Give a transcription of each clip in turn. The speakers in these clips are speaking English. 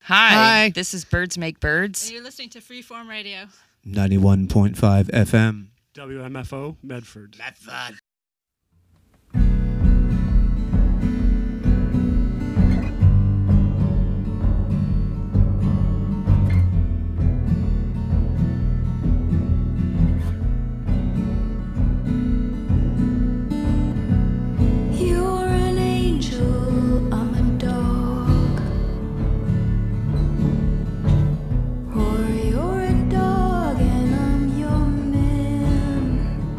Hi. This is Birds Make Birds. And you're listening to Freeform Radio. 91.5 FM. WMFO, Medford. You're an angel, I'm a dog. Or you're a dog and I'm your man.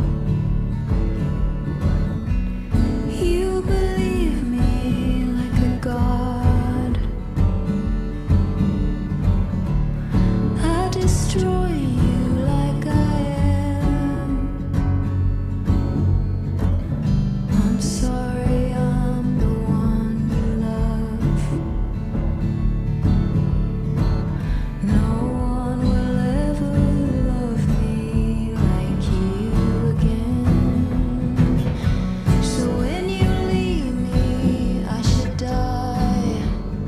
You believe me like a god. I destroy you like I am. I'm sorry, I'm the one you love. No one will ever love me like you again. So when you leave me, I should die.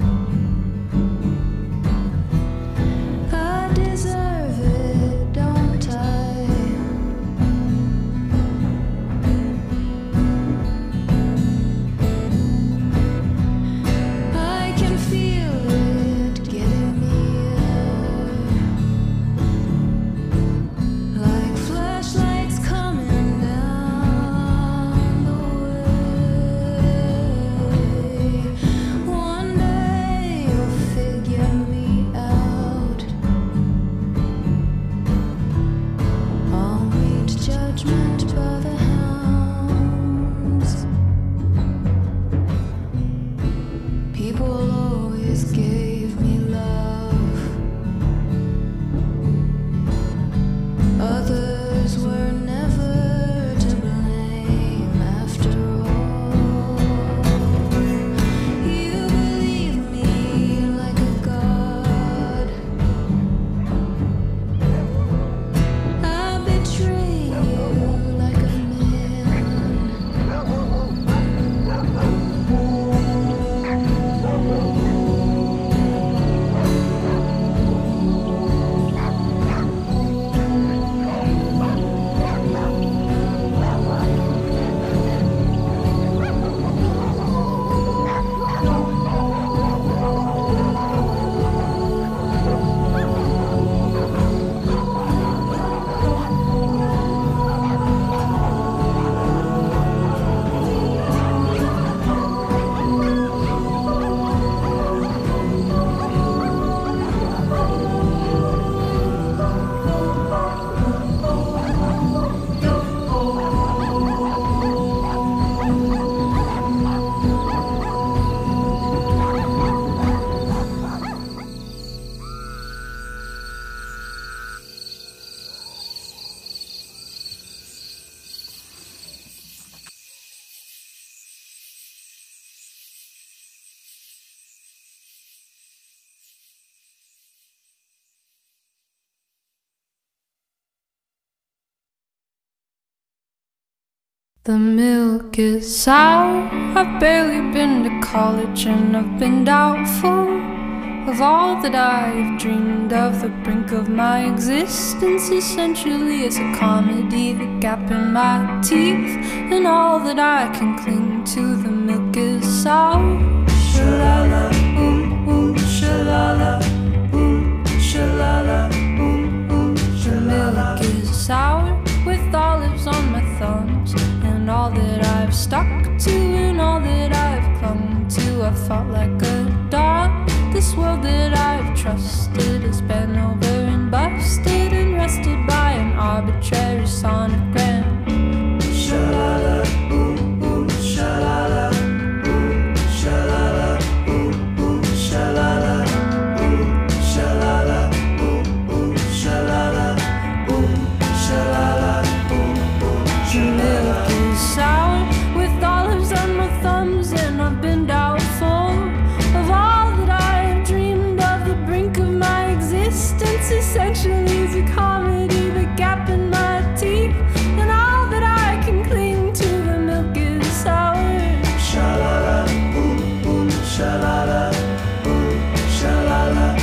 I deserve it, don't I? I can feel it getting near, like flashlights coming down the way. One day you'll figure me out. I'll meet judgment by the hounds. People always gave me love. Others were never to blame after all. You believe me like a god. I betray you like a man. The milk is sour. I've barely been to college and I've been doubtful of all that I've dreamed of. The brink of my existence essentially is a comedy. The gap in my teeth and all that I can cling to. The milk is sour. Shalala, shalala, shalala, The milk is sour with olives on my thumbs. And all that I've stuck to and all that I've clung to, I fought like a dog. This world that I've trusted has been over and busted and rested by an arbitrary sonogram. Shalala, shalala, shalala, shalala, shalala, shalala, shalala. The milk is sour with olives on my thumbs, and I've been doubtful of all that I have dreamed of. The brink of my existence essentially is a comedy. The gap in my teeth and all that I can cling to. The milk is sour. Shalala, shalala, shalala.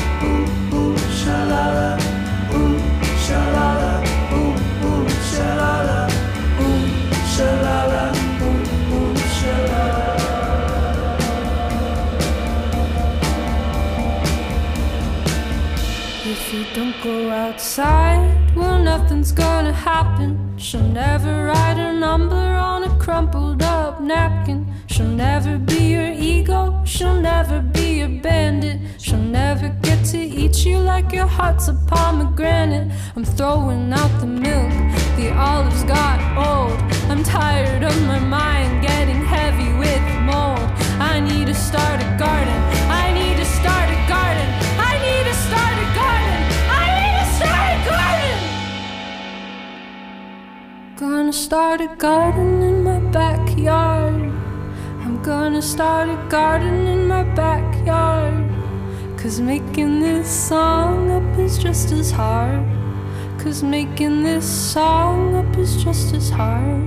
if you don't go outside, well, nothing's gonna happen. She'll never write her number on a crumpled up napkin. She'll never be your ego, she'll never be your bandit. She'll never get to eat you like your heart's a pomegranate. I'm throwing out the milk, the olives got old. I'm tired of my mind getting heavy with mold. I need to start a garden, I need to start a garden, I need to start a garden, I need to start a garden. Gonna start a garden in my backyard. I'm gonna start a garden in my backyard. 'Cause making this song up is just as hard. 'Cause making this song up is just as hard.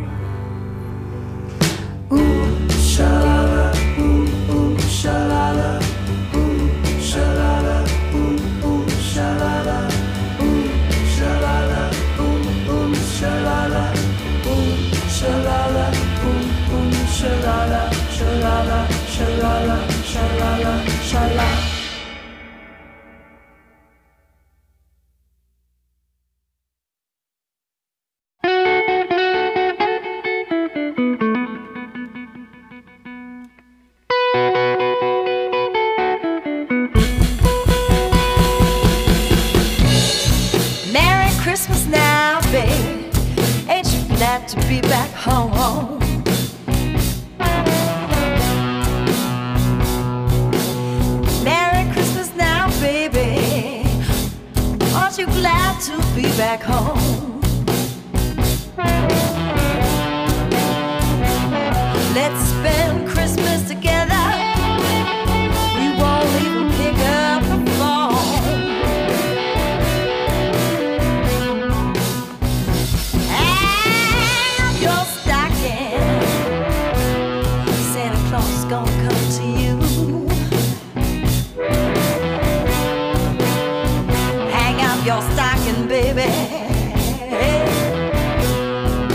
Ooh, sha-la-la, ooh, ooh, sha-la-la, ooh, sha-la-la, ooh, ooh, sha-la-la, ooh, sha-la-la, ooh, ooh, sha-la-la, ooh, sha-la-la, ooh, ooh, sha-la-la, sha-la-la, sha-la-la, sha-la-la, sha-la. To be back home. Merry Christmas now, baby. Aren't you glad to be back home? Let's spend Christmas together. We won't even pick up the phone. Gonna come to you. Hang up your stocking, baby.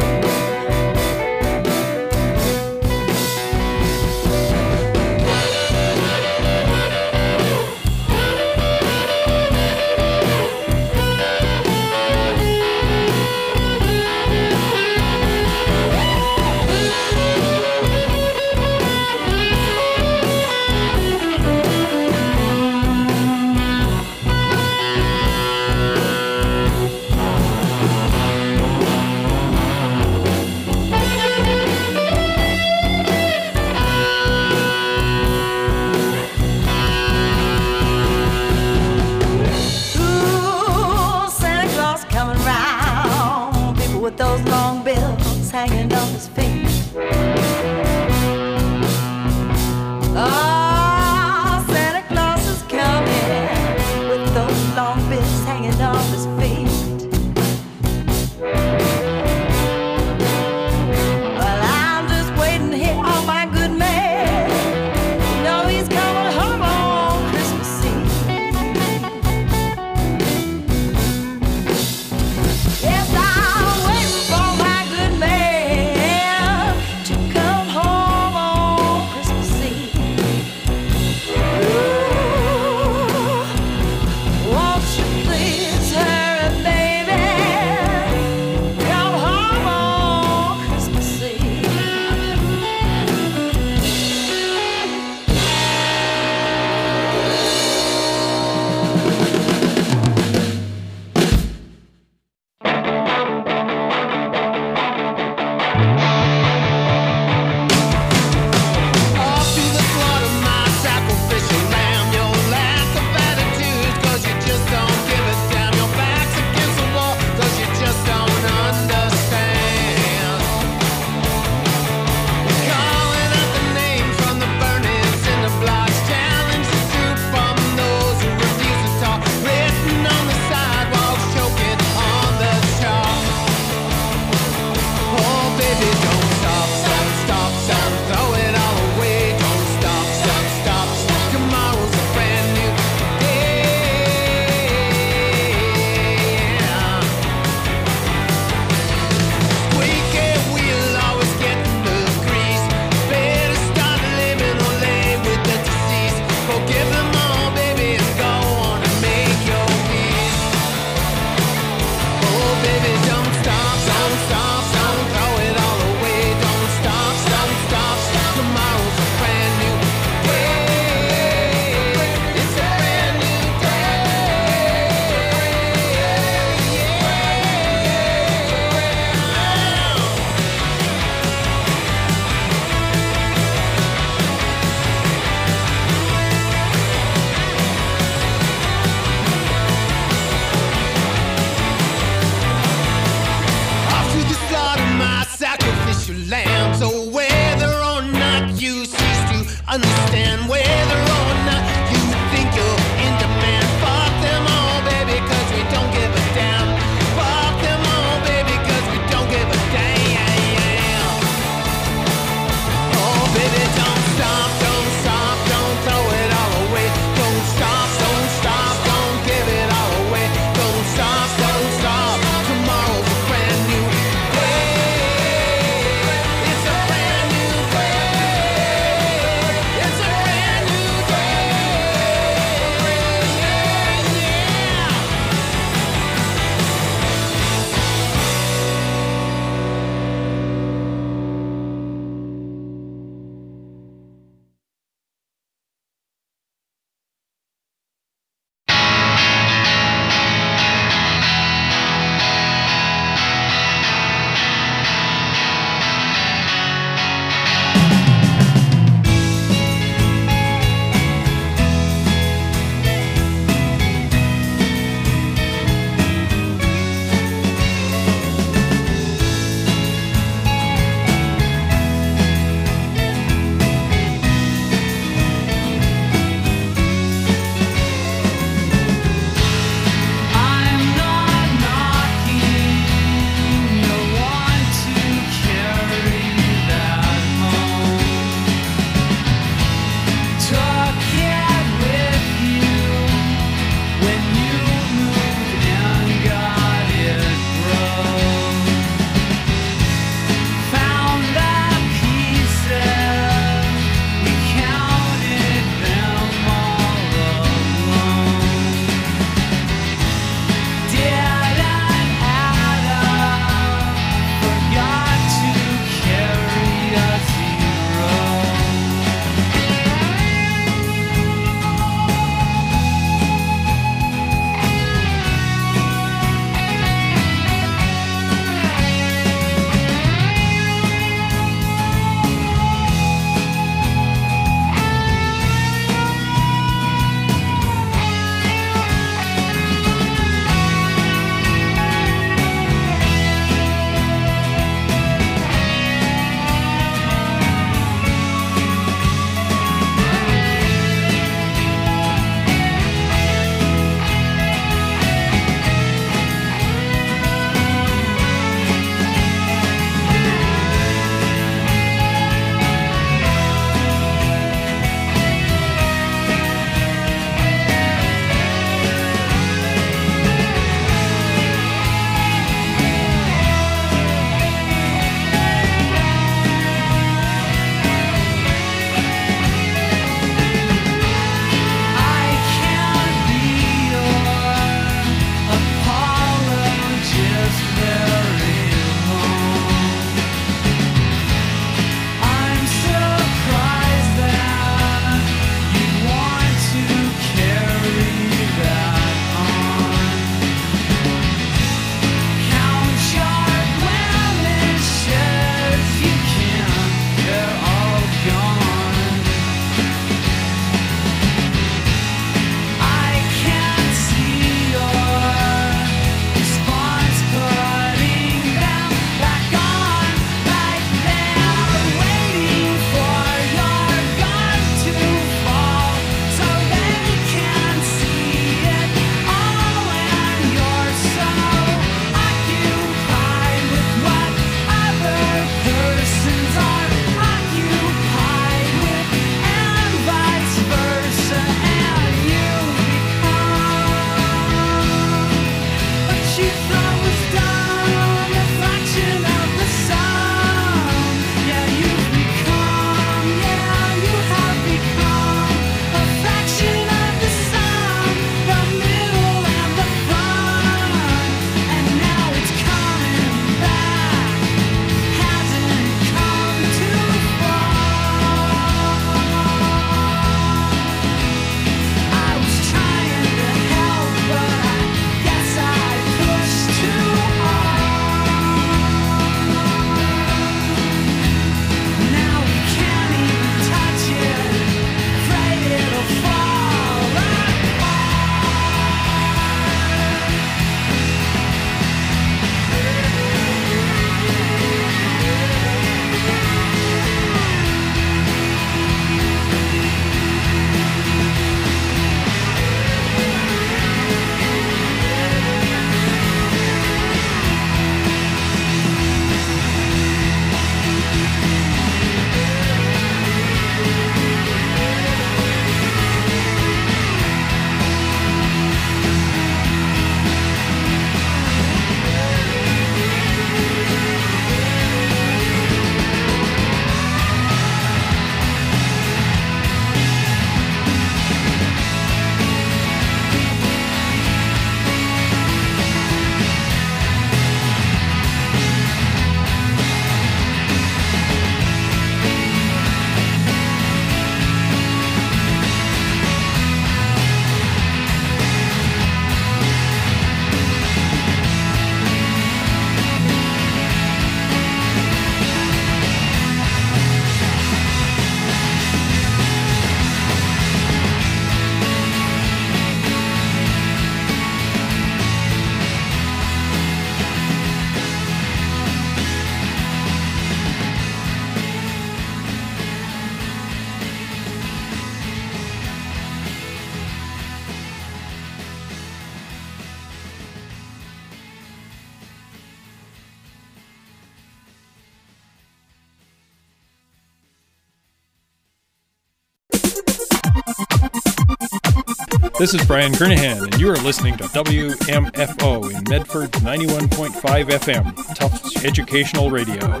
This is Brian Kernahan, and you are listening to WMFO in Medford 91.5 FM, Tufts Educational Radio.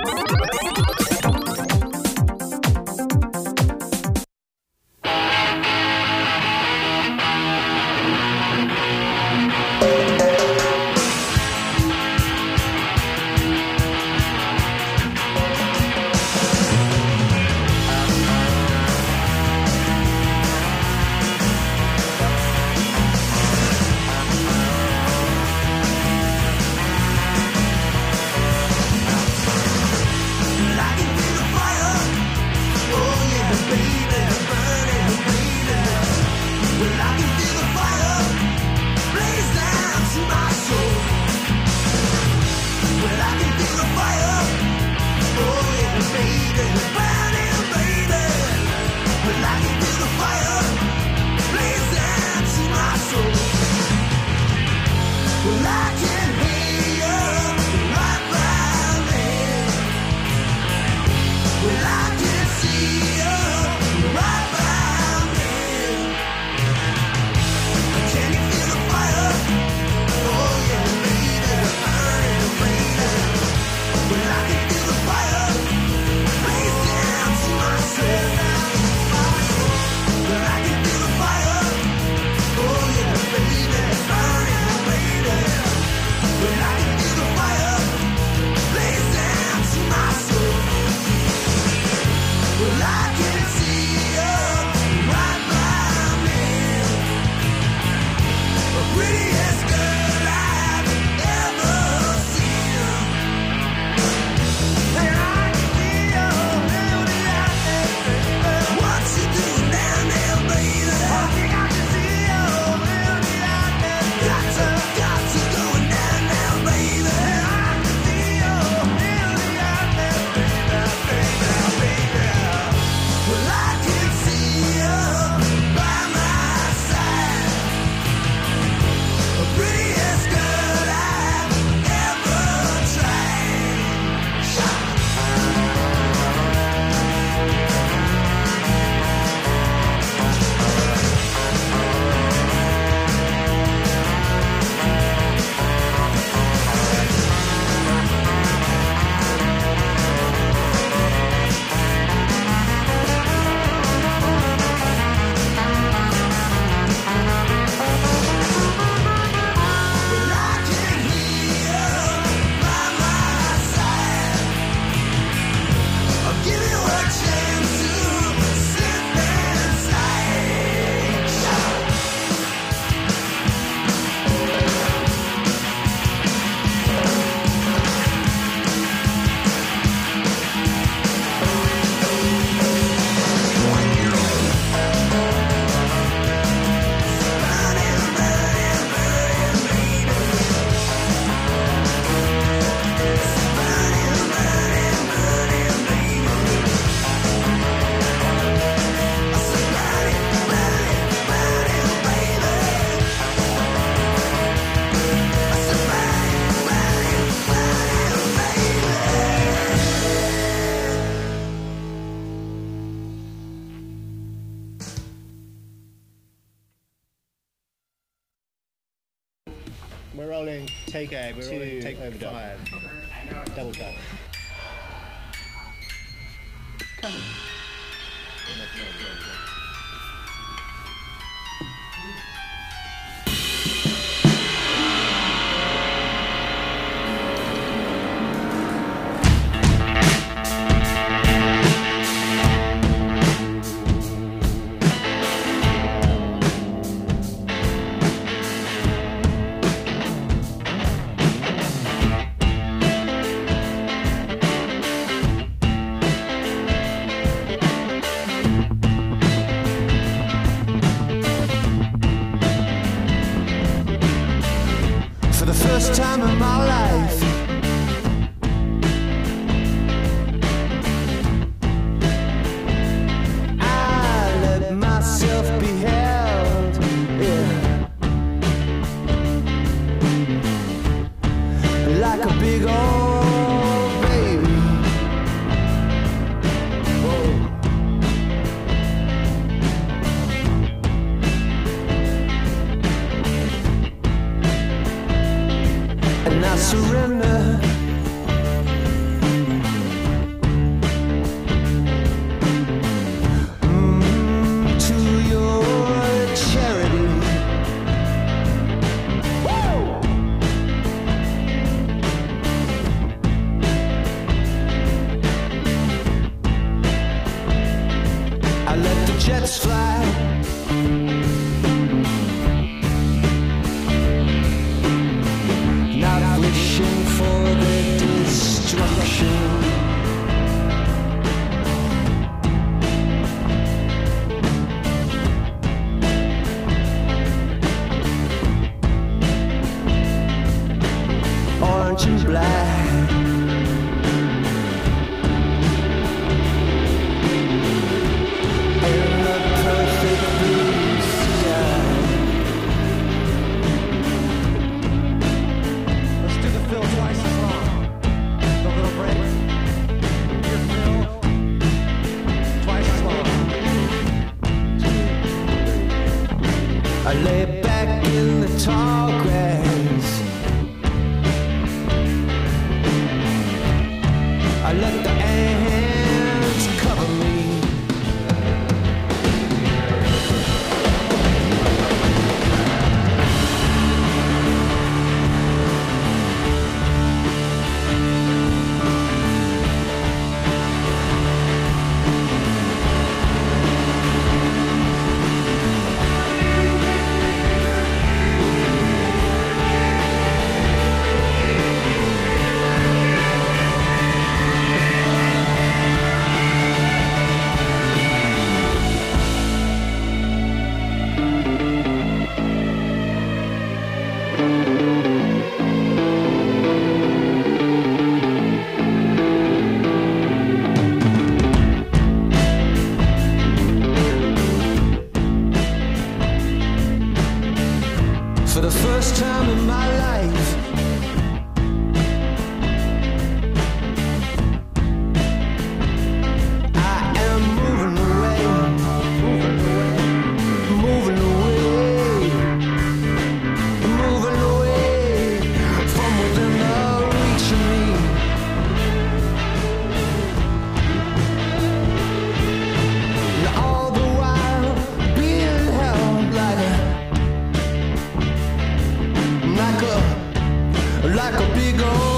We're rolling. Take A. We're rolling. Take overdub. 5. Double tap. Come. First time in my life, I let myself be held, yeah, like a big old baby. Whoa. I surrender. To your charity. I let the jets fly. Not wishing for their destruction. Orange and black. In the perfect blue sky. Let's do the fill twice as long. The little break. Your fill twice as long. I lay back in the tall grass. I let the ants cover me. For the first time in my life, I am moving away, moving away, moving away from within the reach of me. And all the while being held like a big old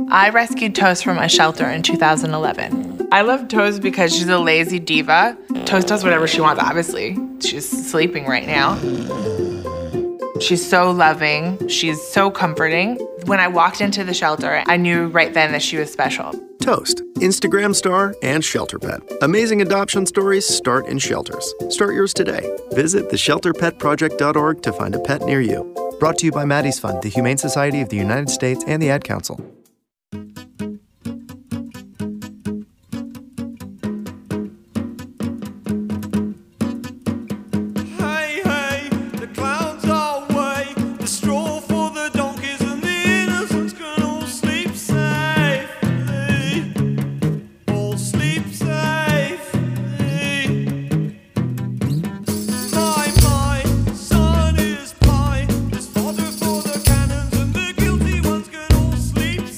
I rescued Toast from a shelter in 2011. I love Toast because she's a lazy diva. Toast does whatever she wants, obviously. She's sleeping right now. She's so loving. She's so comforting. When I walked into the shelter, I knew right then that she was special. Toast, Instagram star, and shelter pet. Amazing adoption stories start in shelters. Start yours today. Visit theshelterpetproject.org to find a pet near you. Brought to you by Maddie's Fund, the Humane Society of the United States, and the Ad Council. Son is pie, there's fodder for the cannons, and the guilty ones can all sleep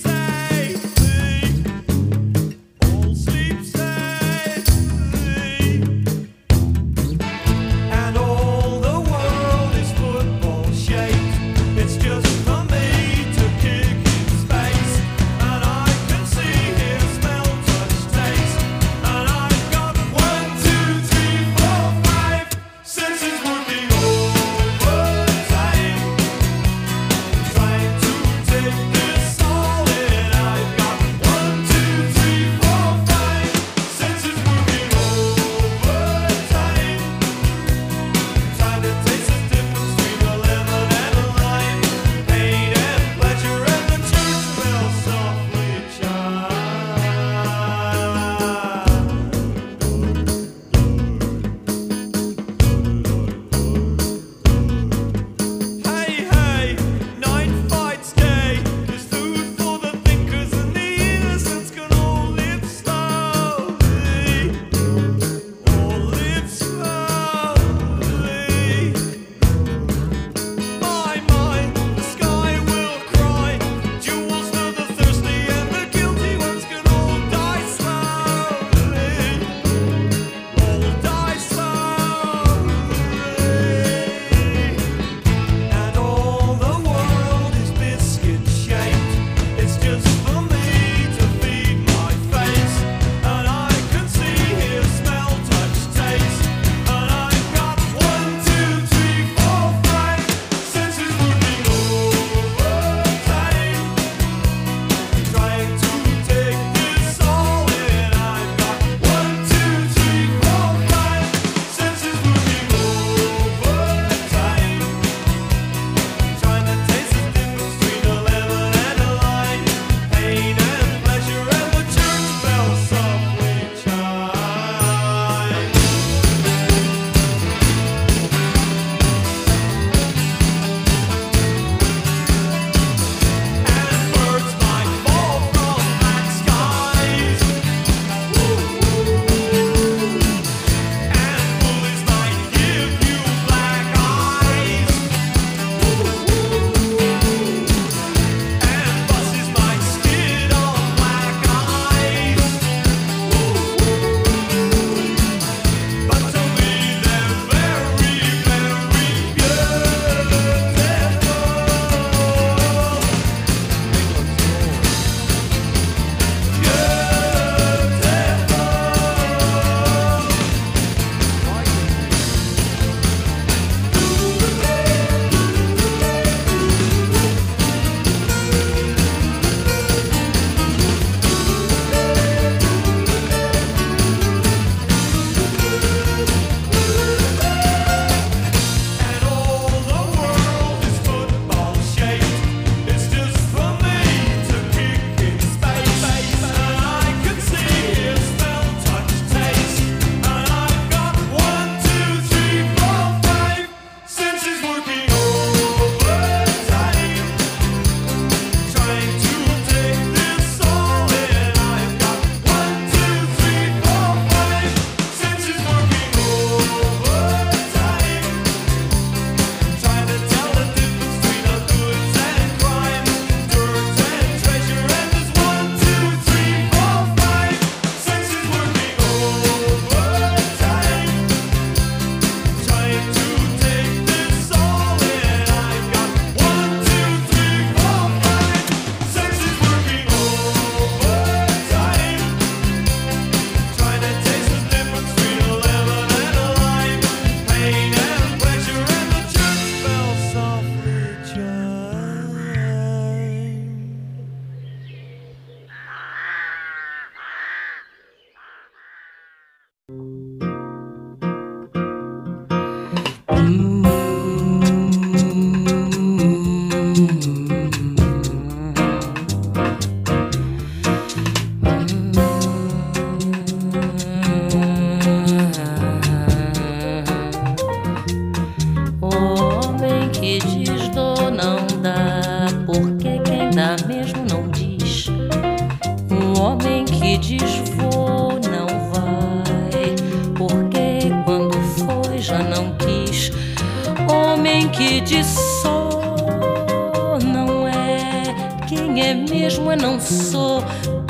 mesmo não diz. Um homem que diz vou não vai, porque quando foi já não quis. Homem que diz sou não é, quem é mesmo é não sou.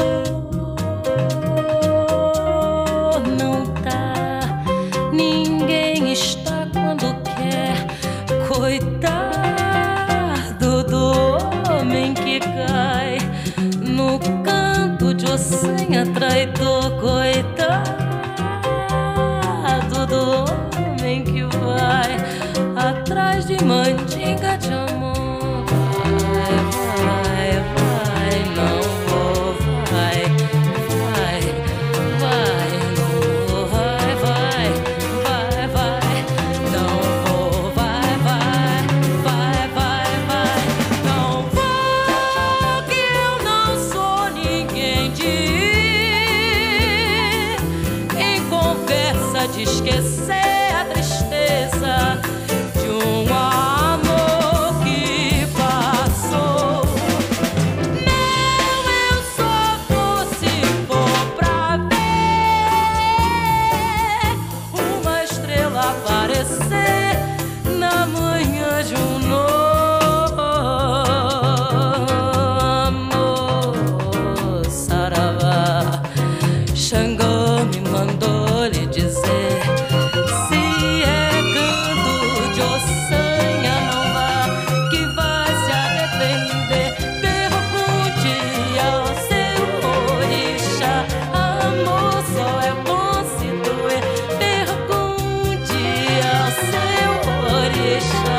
Não tá, ninguém está quando quer. Coitado do homem que cai no canto de ossanha traidor. Coitado do homem que vai atrás de mandinga de amor. Vai, vai, não vou, vai, vai, vai, não vou, vai, vai, vai, vai, não vou, vai, vai, vai, vai, vai, não vou, que eu não sou ninguém de ir em conversa de esquecer a tristeza de um amor que passou. Não, eu só vou se for pra ver uma estrela aparecer na manhã de um novo amor. Saravá, Xangô me mandou lhe dizer: se é canto de ossanha, não vá, que vai se arrepender. Pergunte ao seu orixá, amor só é bom se doer. Pergunte ao seu orixá,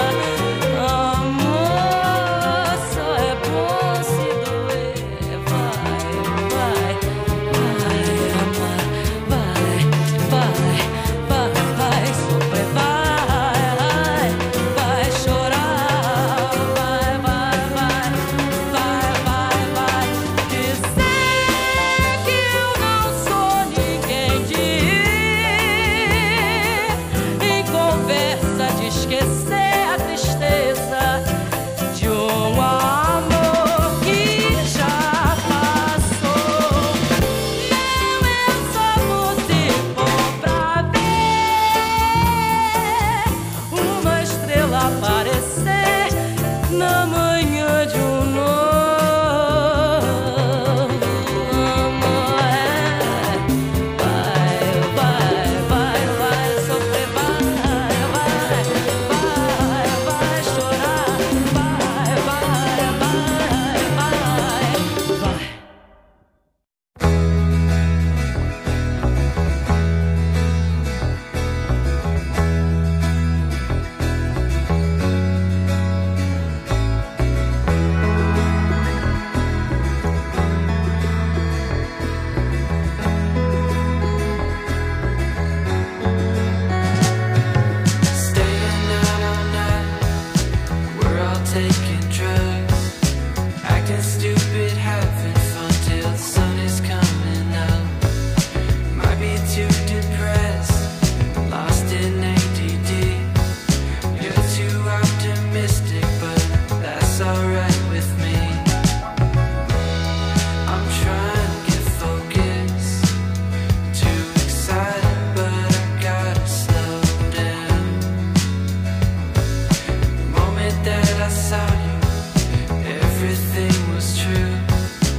amor só é bom se doer. Vai, vai, vai, amar, vai, vai, vai, vai sofrer, vai, vai chorar, vai, vai, vai, vai, vai, vai dizer que eu não sou ninguém de ir em conversa de esquecer a tristeza de um amor que já passou. Não, eu só vou se for pra ver uma estrela aparecer na manhã de um novo amor. Vai, vai, vai, vai sofrer, vai, vai, vai, vai chorar, vai, vai, vai, vai, vai. Staying out all night, we're all taking drugs, acting stupid, having fun till the sun is coming up. Might be too depressed, lost in ADD. You're too optimistic, but that's alright with me. I'm trying to get focused, too excited, but I gotta slow down. The moment that I saw you, everything was true.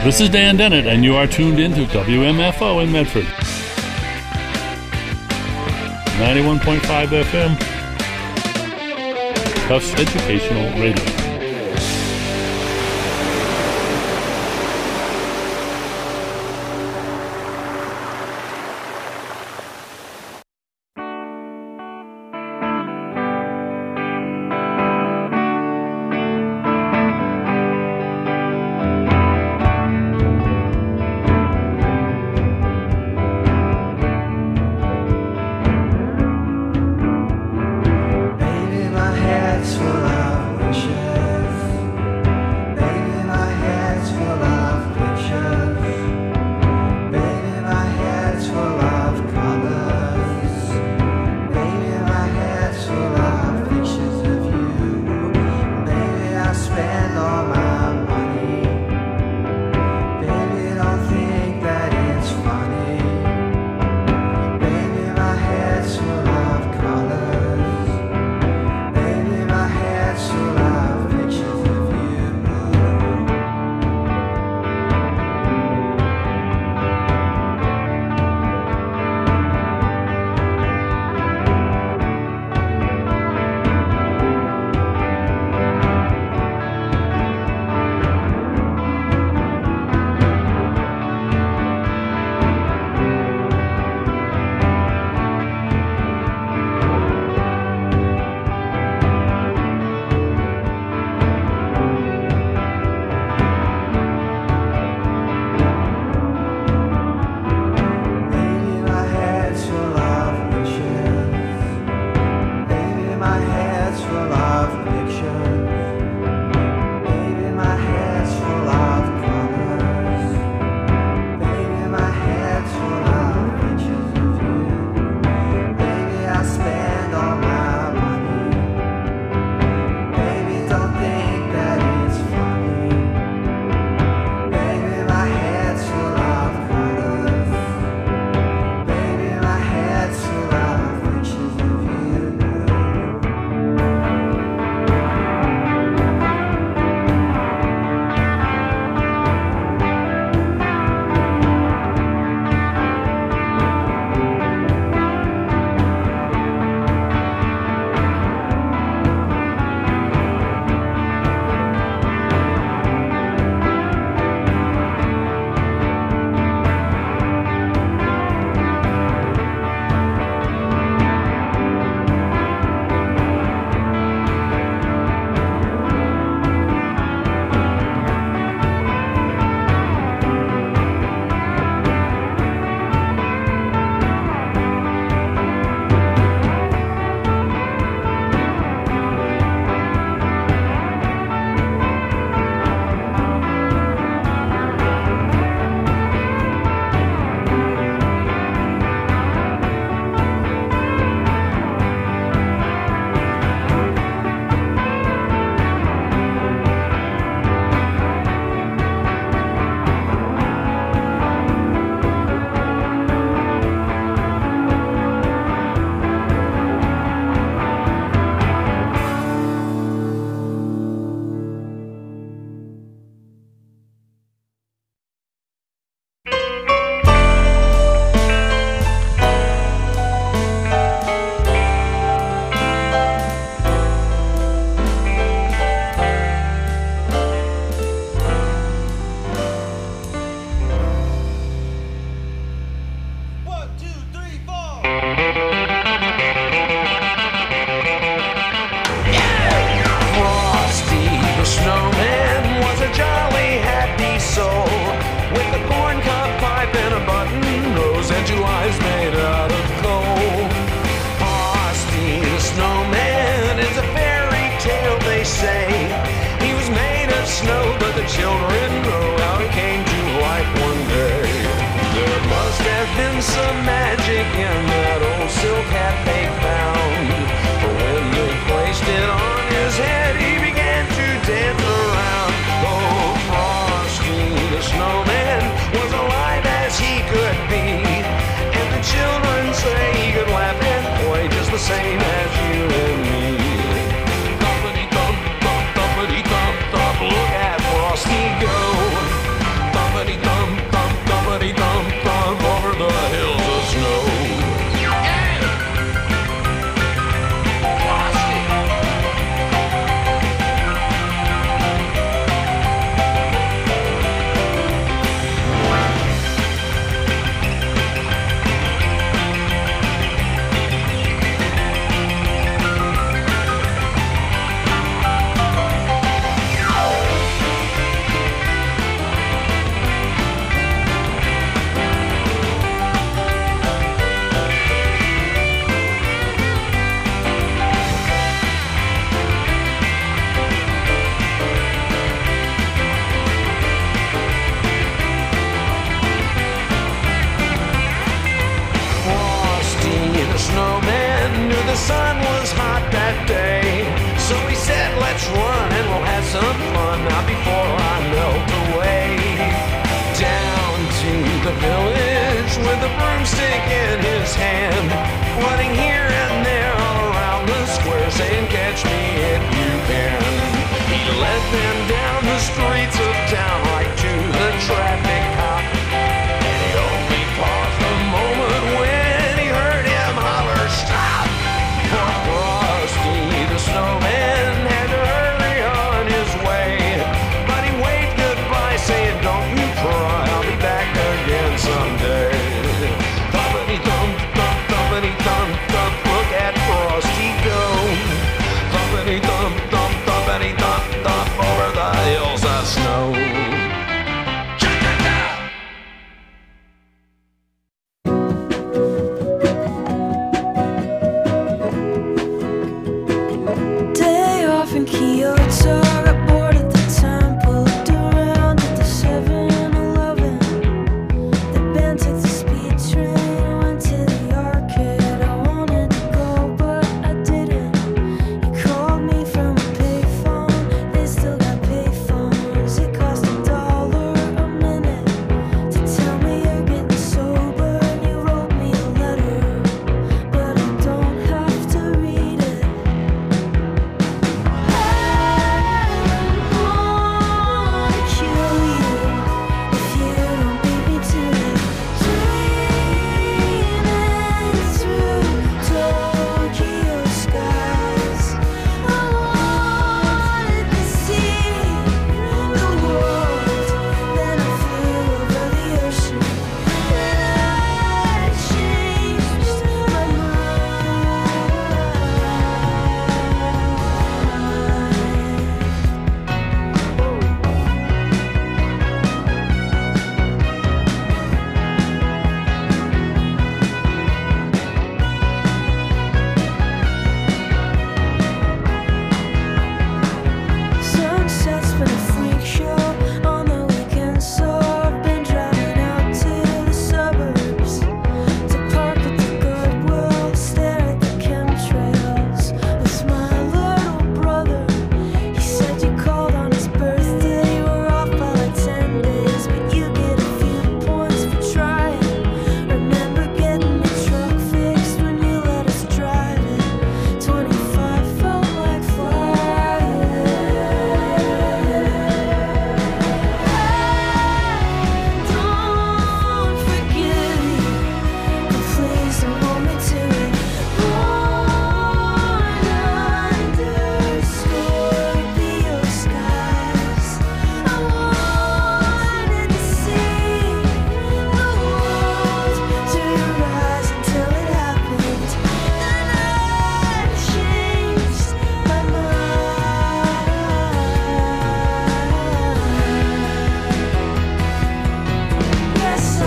This is Dan Dennett, and you are tuned in to WMFO in Medford. 91.5 FM. Tufts Educational Radio. the children know how it came to life one day. There must have been some magic in that old silk hat they found. For when they placed it on his head, he began to dance around. Oh, Frosty the Snowman was alive as he could be. And the children say he could laugh and play just the same as you and me. Thumpity thump, thump, thumpity thump, thump, look at Frosty go. Thumpity sun was hot that day. So he said, let's run and we'll have some fun. Not before I melt away. Down to the village with a broomstick in his hand, running here and there all around the square, saying, catch me if you can. He led them down the streets of town right to the traffic cop. And he only paused a moment when he heard him holler, stop! For Frosty the Snowman had to hurry on his way. But he waved goodbye, saying, don't you cry, I'll be back again someday. Thumpity thump, thump, thumpity thump, thump, look at Frosty go. Thumpity thump, thump, thumpity thump, thump, over the hills of snow. Day off in Kyoto, got bored at the temple, looked around at the 7-Eleven. The band took the speed train, went to the arcade. I wanted to go, but I didn't. You called me from a payphone, they still got payphones. It cost $1 a minute to tell me you're getting sober, and you wrote me a letter, but I don't have to read it. Sunset's been a freak show on the weekend, so I've been driving out to the suburbs to park at the Goodwill, stare at the chemtrails with my little brother. He said you called on his birthday, you were off by like 10 days, but you get a few points for trying. Remember getting the truck fixed when you let us drive it? 25 felt like flying. Don't forgive me, but please don't hold me to it. Born under Scorpio skies, I wanted to see the world through your eyes until it happened, and I changed my mind. Yes, I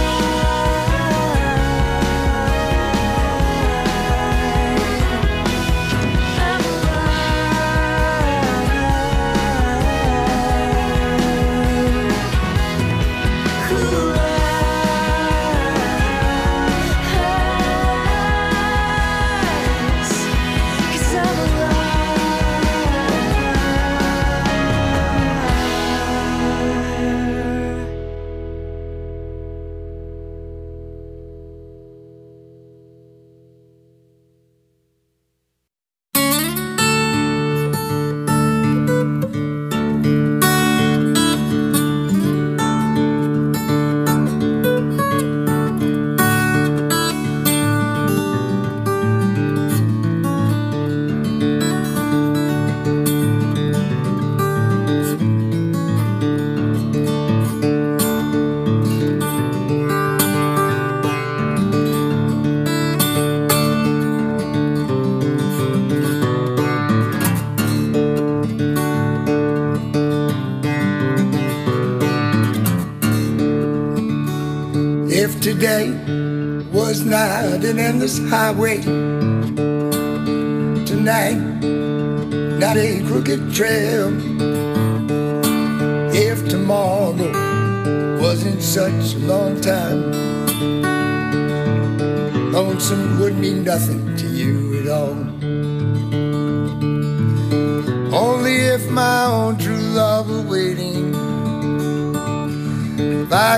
If today was not an endless highway, tonight not a crooked trail. If tomorrow wasn't such a long time, lonesome would mean nothing to you at all.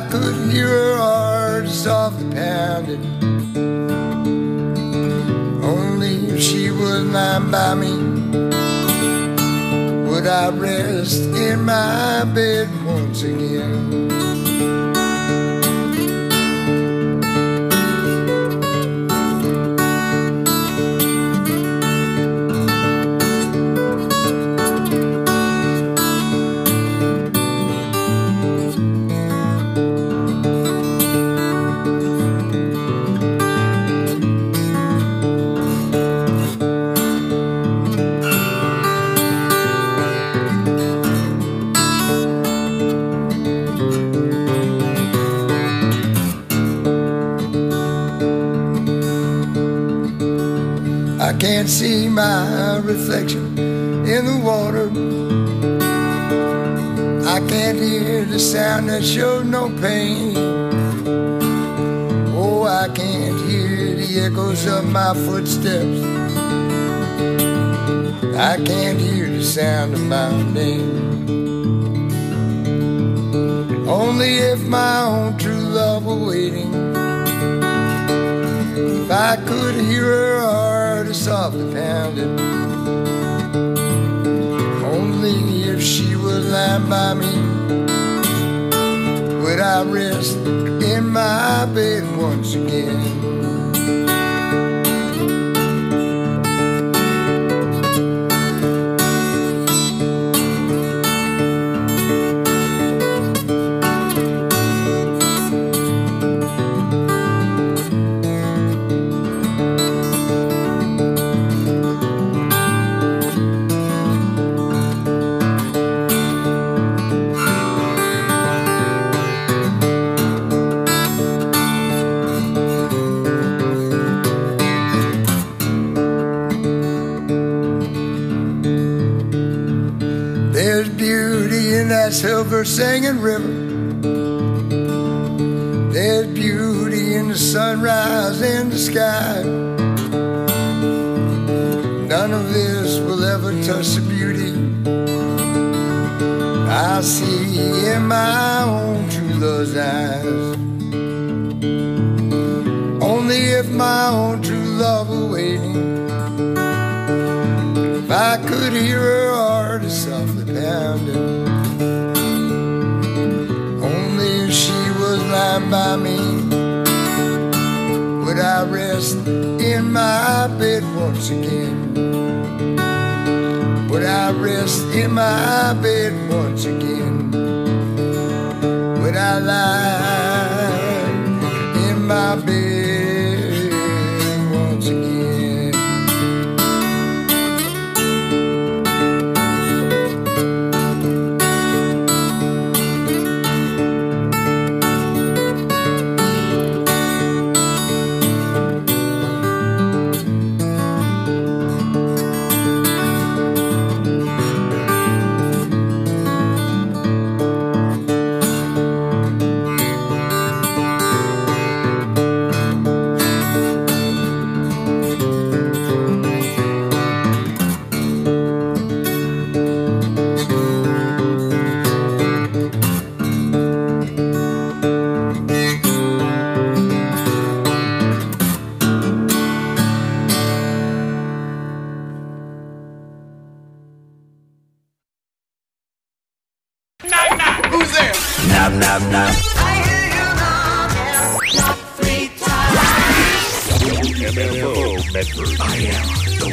could hear her heart softly pounding, only if she was lying by me, would I rest in my bed once again. I can't see my reflection in the water. I can't hear the sound that shows no pain. Oh, I can't hear the echoes of my footsteps. I can't hear the sound of my name. Only if my own true love were waiting, if I could hear her heart softly pounding, only if she was lying by me, would I rest in my bed once again. There's beauty in that silver singing river. There's beauty in the sunrise in the sky. None of this will ever touch the beauty I see in my own true love's eyes. Only if my own true love were waiting, if I could hear her heart softly pounding, only if she was lying by me, would I rest in my bed once again. Would I rest in my bed once again. Would I lie in my bed once again. Who's there? Knock, knock, knock. MFO Medford. I am the